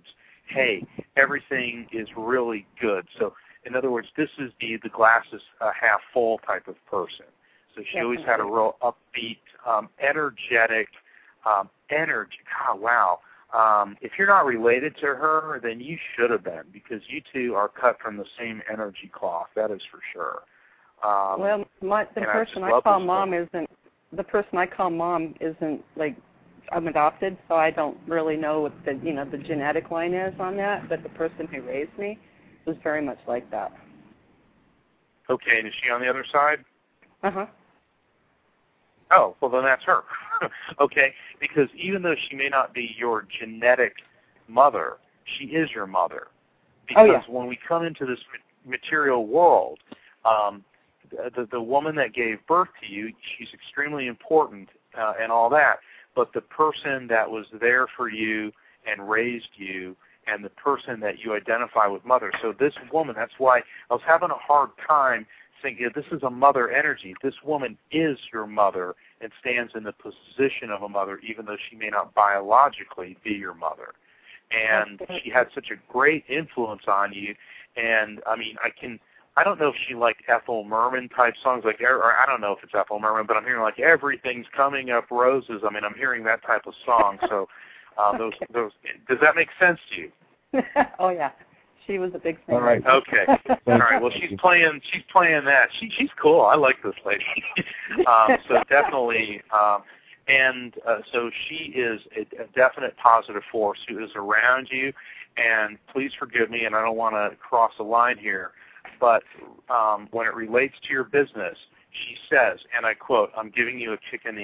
hey, everything is really good. So, in other words, this is the, the glass is uh, half full type of person. So she always had a real upbeat, um, energetic, um, energy. God, wow. Um, if you're not related to her, then you should have been, because you two are cut from the same energy cloth. That is for sure. Um, well, my, the person I, I call mom isn't the person I call mom isn't like I'm adopted, so I don't really know what the you know the genetic line is on that. But the person who raised me was very much like that. Okay, and is she on the other side? Uh huh. Oh, well then that's her. Okay, because even though she may not be your genetic mother, she is your mother. Because oh, yeah. when we come into this material world, um, the, the woman that gave birth to you, she's extremely important uh, and all that, but the person that was there for you and raised you and the person that you identify with mother. So this woman, that's why I was having a hard time thinking this is a mother energy. This woman is your mother and stands in the position of a mother, even though she may not biologically be your mother. And she had such a great influence on you. And, I mean, I can, I don't know if she liked Ethel Merman type songs, like, or I don't know if it's Ethel Merman, but I'm hearing like Everything's Coming Up Roses. I mean, I'm hearing that type of song. So uh, those, okay. those, does that make sense to you? Oh, yeah. She was a big fan. All right. Okay. All right. Well, she's playing. She's playing that. She she's cool. I like this lady. um, so definitely. Um, and uh, so she is a, a definite positive force who is around you. And please forgive me, and I don't want to cross a line here, but um, when it relates to your business, she says, and I quote, "I'm giving you a kick in the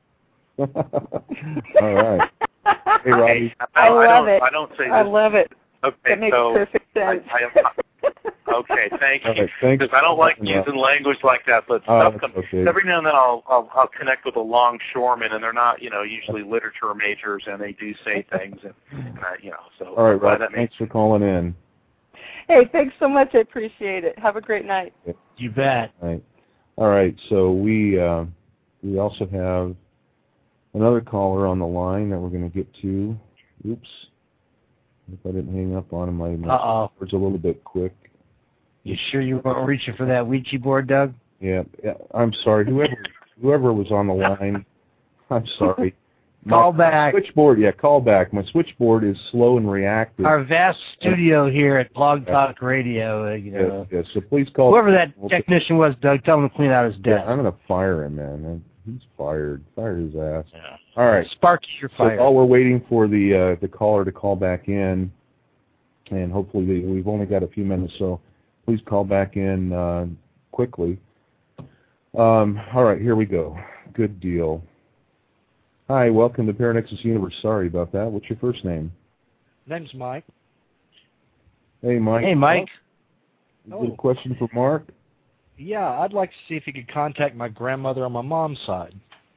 ass." All right. Hey, Robbie. I, I love I don't, it. I don't say this. I love it. Okay, that makes so perfect sense. I, I, okay, thank you. Right, because I don't like using language like that, but oh, stuff comes, okay. every now and then I'll, I'll I'll connect with a longshoreman, and they're not, you know, usually literature majors, and they do say things, and uh, you know, so. All right, Rob, that thanks for calling in. Hey, thanks so much. I appreciate it. Have a great night. You bet. All right. All right. So we uh, we also have another caller on the line that we're going to get to. Oops. If I didn't hang up on him, my Uh-oh. was a little bit quick. You sure you weren't reaching for that Ouija board, Doug? Yeah. yeah I'm sorry. Whoever whoever was on the line, I'm sorry. Call My back. Switchboard, yeah, call back. My switchboard is slow and reactive. Our vast studio here at Blog Talk Radio, uh, you know. Yes, yes, so please call. Whoever that technician was, Doug, tell him to clean out his desk. Yeah, I'm going to fire him, man. He's fired. Fire his ass. Yeah. All right. Sparky, you're fired. So while we're waiting for the uh, the caller to call back in, and hopefully they, we've only got a few minutes, so please call back in uh, quickly. Um, all right, here we go. Good deal. Hi, welcome to Paranexus Universe. Sorry about that. What's your first name? Name's Mike. Hey, Mike. Hey, Mike. You got a question for Mark? Yeah, I'd like to see if you could contact my grandmother on my mom's side.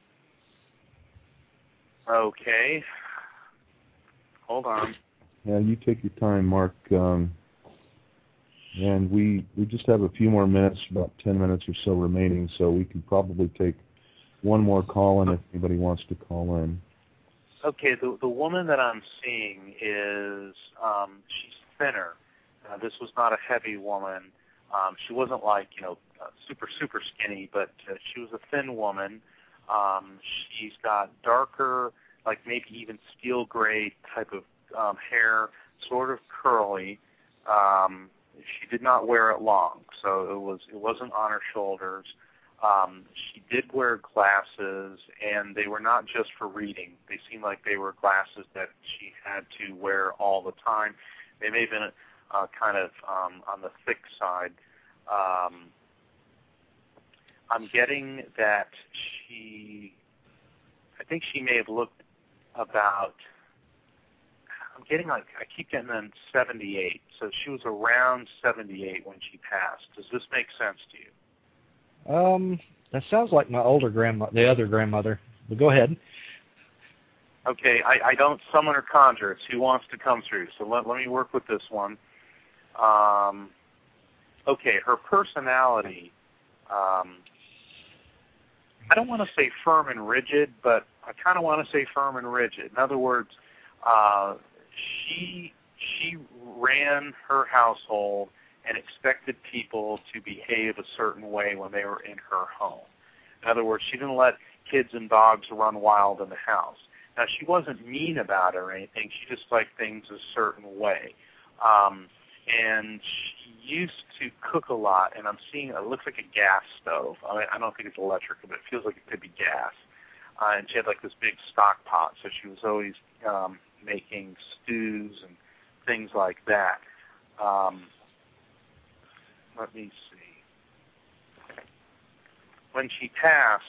Okay. Hold on. Yeah, you take your time, Mark. Um, and we we just have a few more minutes, about ten minutes or so remaining, so we can probably take one more call in if anybody wants to call in. Okay, the the woman that I'm seeing is um, she's thinner. Uh, this was not a heavy woman. Um, she wasn't like you know uh, super super skinny, but uh, she was a thin woman. Um, she's got darker, like maybe even steel gray type of um, hair, sort of curly. Um, she did not wear it long, so it was it wasn't on her shoulders. Um, she did wear glasses, and they were not just for reading. They seemed like they were glasses that she had to wear all the time. They may have been uh, kind of um, on the thick side. Um, I'm getting that she, I think she may have looked about, I'm getting like, I keep getting them seventy-eight. So she was around seventy-eight when she passed. Does this make sense to you? Um, that sounds like my older grandma, the other grandmother. But go ahead. Okay, I, I don't summon or conjure. It's who wants to come through. So let, let me work with this one. Um, okay, her personality, um, I don't want to say firm and rigid, but I kind of want to say firm and rigid. In other words, uh, she she ran her household and expected people to behave a certain way when they were in her home. In other words, she didn't let kids and dogs run wild in the house. Now, she wasn't mean about it or anything. She just liked things a certain way. Um, and she used to cook a lot, and I'm seeing it looks like a gas stove. I mean, I don't think it's electric, but it feels like it could be gas. Uh, and she had like this big stock pot, so she was always um, making stews and things like that. Um, let me see. When she passed,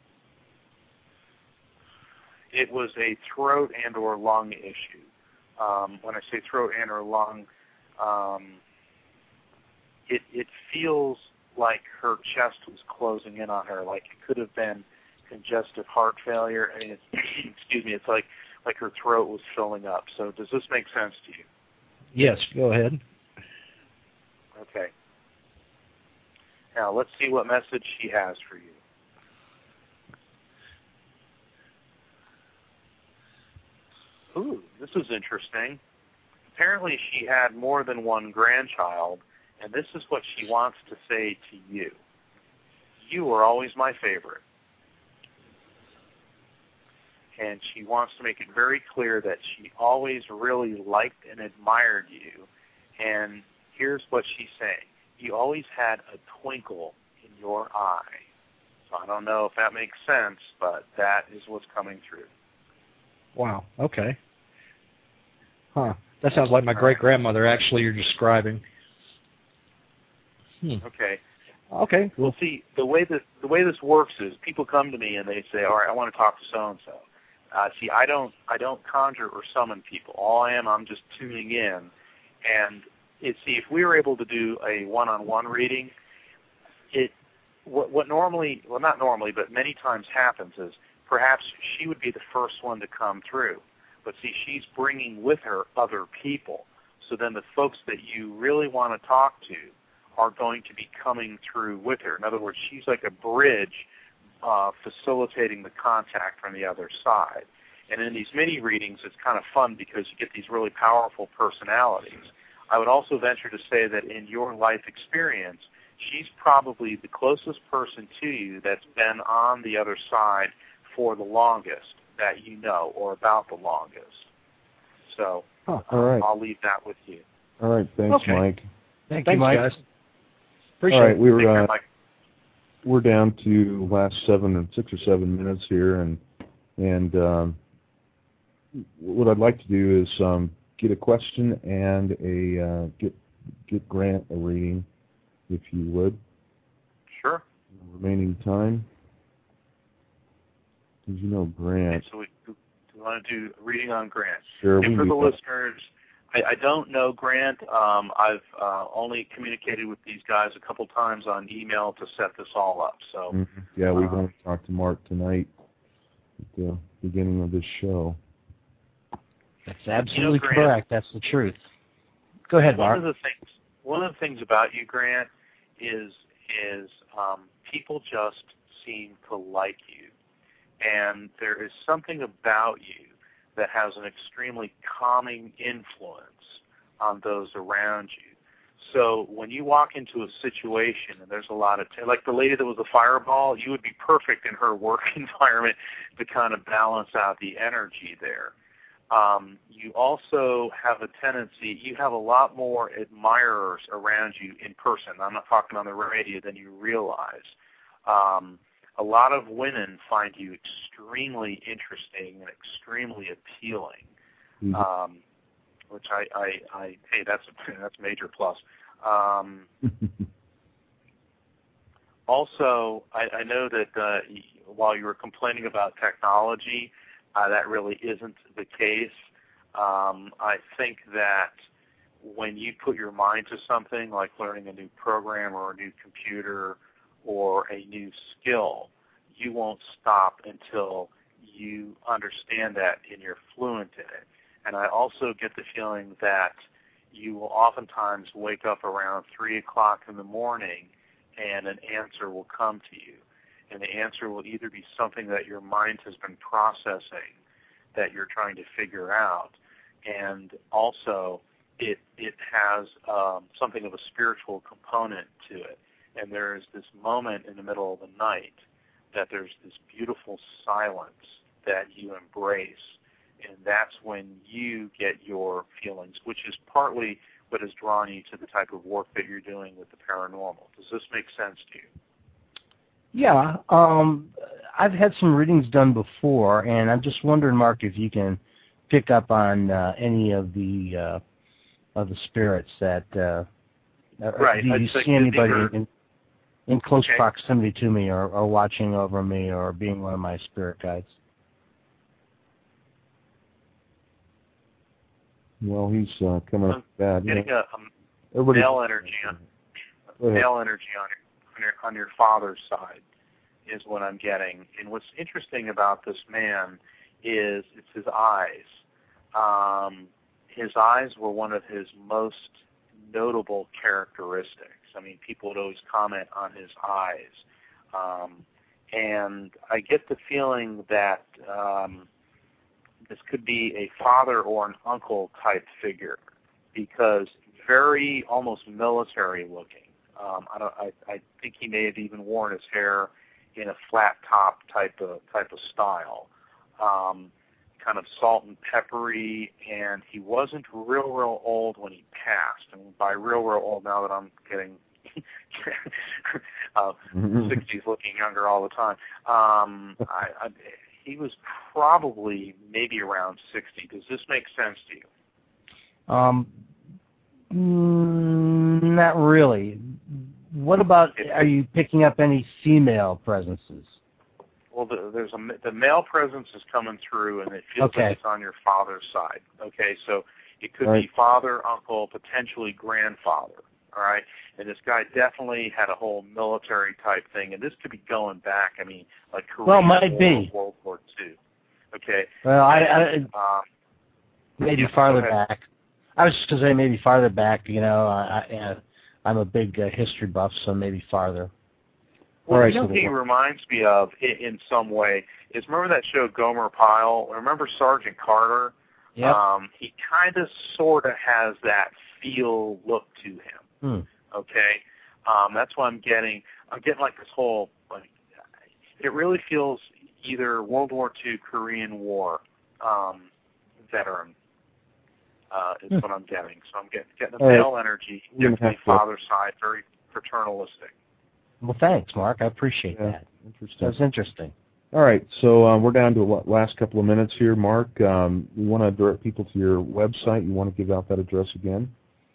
it was a throat and or lung issue. Um, when I say throat and or lung, um, it, it feels like her chest was closing in on her, like it could have been congestive heart failure. I mean, it's, excuse me, it's like, like her throat was filling up. So does this make sense to you? Yes, go ahead. Okay. Now let's see what message she has for you. Ooh, this is interesting. Apparently she had more than one grandchild, and this is what she wants to say to you. You were always my favorite. And she wants to make it very clear that she always really liked and admired you. And here's what she's saying. You always had a twinkle in your eye. So I don't know if that makes sense, but that is what's coming through. Wow, okay. Huh. That sounds like my great-grandmother, actually, you're describing. Hmm. Okay. Okay. Well, see, the way that the way this works is people come to me and they say, all right, I want to talk to so-and-so. Uh, see, I don't I don't conjure or summon people. All I am, I'm just tuning in. And it, see, if we were able to do a one-on-one reading, it what, what normally, well, not normally, but many times happens is perhaps she would be the first one to come through. But see, she's bringing with her other people. So then the folks that you really want to talk to are going to be coming through with her. In other words, she's like a bridge uh, facilitating the contact from the other side. And in these mini readings, it's kind of fun because you get these really powerful personalities. I would also venture to say that in your life experience, she's probably the closest person to you that's been on the other side for the longest that you know, or about the longest. So huh, all right. I'll leave that with you. All right, thanks, Okay. Mike. Thank Thanks, you, Mike. guys. Appreciate all right, it. we Take were care, uh, Mike. we're down to last seven and six or seven minutes here, and and um, what I'd like to do is um, get a question and a uh, get get Grant a reading, if you would. Sure. Remaining time. As you know, Grant. Okay, so we, we want to do a reading on Grant. Sure. And we for the that. listeners, I, I don't know Grant. Um, I've uh, only communicated with these guys a couple times on email to set this all up. So mm-hmm. Yeah, we've uh, only talked to Mark tonight at the beginning of this show. That's absolutely you know, Grant, correct. That's the truth. Go ahead, one Mark. of the things one of the things about you, Grant, is is um, people just seem to like you, and there is something about you that has an extremely calming influence on those around you. So when you walk into a situation and there's a lot of, t- like the lady that was a fireball, you would be perfect in her work environment to kind of balance out the energy there. Um, you also have a tendency, you have a lot more admirers around you in person. I'm not talking on the radio than you realize. Um, a lot of women find you extremely interesting and extremely appealing, mm-hmm. um, which I, I, I, hey, that's a, that's a major plus. Um, also, I, I know that uh, while you were complaining about technology, Uh, that really isn't the case. Um, I think that when you put your mind to something like learning a new program or a new computer or a new skill, you won't stop until you understand that and you're fluent in it. And I also get the feeling that you will oftentimes wake up around three o'clock in the morning and an answer will come to you. And the answer will either be something that your mind has been processing that you're trying to figure out, and also it it has um, something of a spiritual component to it. And there is this moment in the middle of the night that there's this beautiful silence that you embrace, and that's when you get your feelings, which is partly what has drawn you to the type of work that you're doing with the paranormal. Does this make sense to you? Yeah, um, I've had some readings done before, and I'm just wondering, Mark, if you can pick up on uh, any of the uh, of the spirits that. Uh, right. Do you I'd see anybody are, in, in close okay. proximity to me, or, or watching over me, or being one of my spirit guides? Well, he's uh, coming up bad. Getting you know, a, a male energy on male energy on your, on your on your father's side is what I'm getting. And what's interesting about this man is it's his eyes. Um, his eyes were one of his most notable characteristics. I mean, people would always comment on his eyes. Um, and I get the feeling that um, this could be a father or an uncle type figure, because very almost military looking. Um, I, don't, I, I think he may have even worn his hair in a flat top type of type of style, um, kind of salt and peppery. And he wasn't real, real old when he passed. And by real, real old, now that I'm getting uh, sixties, looking younger all the time. Um, I, I, he was probably maybe around sixty. Does this make sense to you? Um, mm, not really. What about, are you picking up any female presences? Well, the, there's a, the male presence is coming through, and it feels Okay. like it's on your father's side. Okay, so it could Right. be father, uncle, potentially grandfather. All right, and this guy definitely had a whole military type thing, and this could be going back. I mean, like Korean Well, might War, be. World War Two. Okay. Well, I, and, I um, maybe yeah, farther go ahead. back. I was just going to say maybe farther back. You know, I, I, uh, I'm a big uh, history buff, so maybe farther. Well, All right, you know so who he reminds me of in, in some way is, remember that show Gomer Pyle? Remember Sergeant Carter? Yep. Um, he kind of sort of has that feel look to him. Hmm. Okay, um, that's what I'm getting. I'm getting like this whole, like, it really feels either World War Two, Korean War um, veteran. Uh, is Hmm. what I'm getting. So I'm getting, getting a All right. male energy, We're gonna definitely have to- father's side, very paternalistic. Well, thanks, Mark. I appreciate Yeah, that. interesting. That's interesting. All right, so uh, we're down to the last couple of minutes here, Mark. Um, we want to direct people to your website. You want to give out that address again?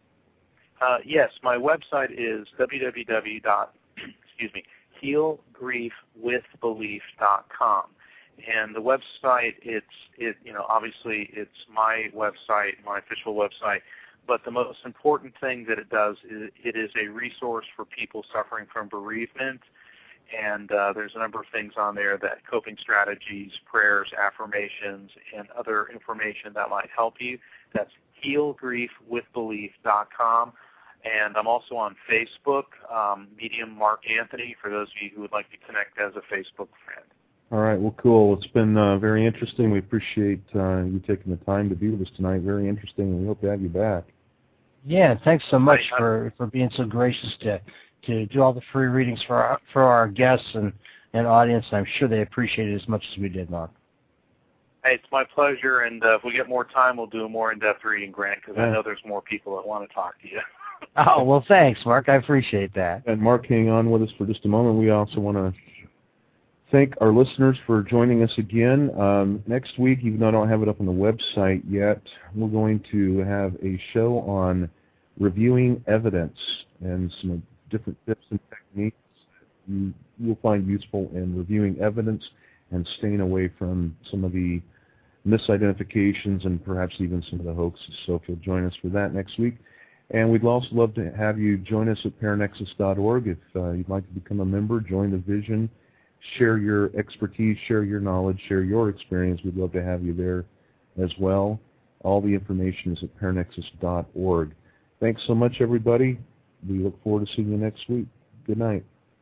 Uh, yes, my website is w w w dot excuse me heal grief with belief dot com, and the website, it's it you know obviously it's my website, my official website, but the most important thing that it does is it is a resource for people suffering from bereavement, and uh, there's a number of things on there, that coping strategies, prayers, affirmations, and other information that might help you. That's heal grief with belief dot com. And I'm also on Facebook, um, Medium Mark Anthony, for those of you who would like to connect as a Facebook friend. All right, well, cool. It's been uh, very interesting. We appreciate uh, you taking the time to be with us tonight. Very interesting, and we hope to have you back. Yeah, thanks so much Hi, for, for being so gracious to to do all the free readings for our, for our guests and, and audience. I'm sure they appreciate it as much as we did, Mark. Hey, it's my pleasure, and uh, if we get more time, we'll do a more in-depth reading, Grant, because Yeah. I know there's more people that want to talk to you. Oh, well, thanks, Mark. I appreciate that. And Mark, hang on with us for just a moment. We also want to thank our listeners for joining us again. Um, next week, even though I don't have it up on the website yet, we're going to have a show on reviewing evidence and some different tips and techniques you will find useful in reviewing evidence and staying away from some of the misidentifications and perhaps even some of the hoaxes. So if you'll join us for that next week. And we'd also love to have you join us at paranexus dot org. If uh, you'd like to become a member, join the vision, share your expertise, share your knowledge, share your experience. We'd love to have you there as well. All the information is at paranexus dot org. Thanks so much, everybody. We look forward to seeing you next week. Good night.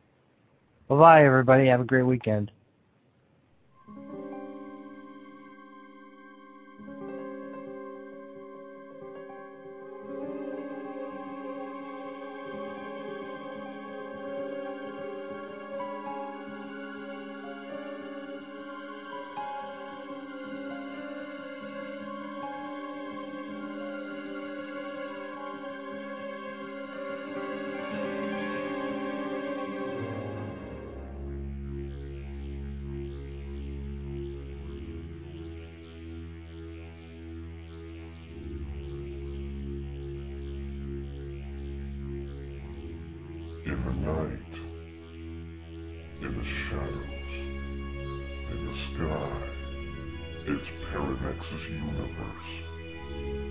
Bye-bye, everybody. Have a great weekend. the night, in the shadows, in the sky, it's Paranex's universe.